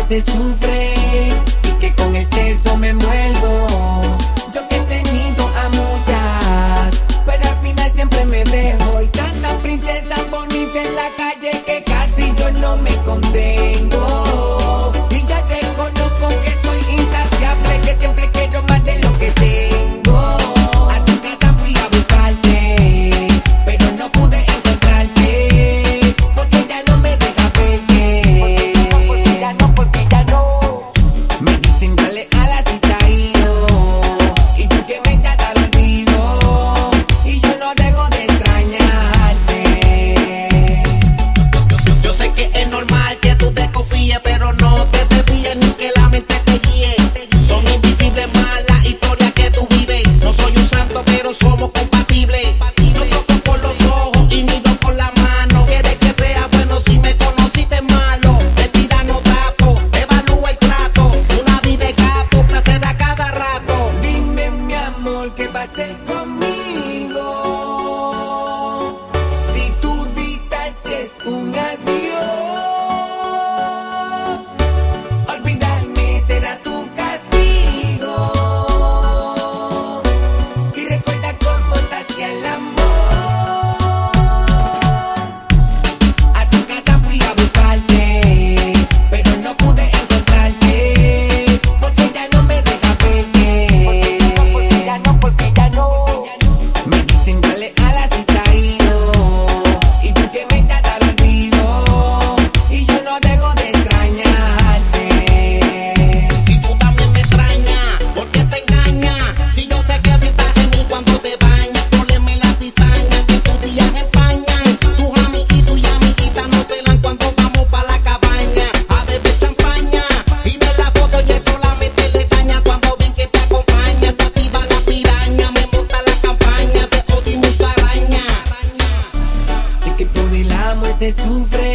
se sufre y que con el sexo me envuelvo. Yo que he tenido a muchas, pero al final siempre me dejo. Y tantas princesas bonitas en la calle que casi yo no me contengo. Y ya reconozco que soy insaciable, que siempre quiero más de lo que tengo. A tu casa fui a buscarte, pero no pude encontrarte, porque ya no me deja verte. Porque ya no. Me dicen dale alas y se ha ido, y tú que me echas al olvido, y yo no dejo de extrañarte. Yo sé que es normal que tú te confíes, pero no te desvíes ni que la mente te guíe. Son invisibles más las historias que tú vives. No soy un santo, pero somos compatibles. No toco por los ojos y miro por la mano. Quieres que sea bueno si me conociste malo. Mentira no tapo, evalúa el trato. Una vida de capo, placer a cada rato. Dime mi amor, ¿qué va a hacer conmigo? Si tu distancia es un adiós, olvidarme será tu castigo. Y recuerda cómo te hacía el amor. A tu casa fui a buscarte, pero no pude encontrarte, porque ya no me deja verte. Porque ya no. Me dicen dale alas y se ha ido, y tú que me echas al olvido, y yo no dejo de extrañarte. Si tú también me extrañas, ¿por qué te engañas? Si yo sé que piensas en mí cuando te bañas. Poneme la cizaña que tus días empañan. Tus amiguitos y amiguitas no celan cuando vamos pa' la cabaña a beber champaña y ver la foto y es solamente le daña. Cuando ven que te acompaña se activa la piraña, me monta la campaña de odio y musaraña. Sé que por el amor se sufre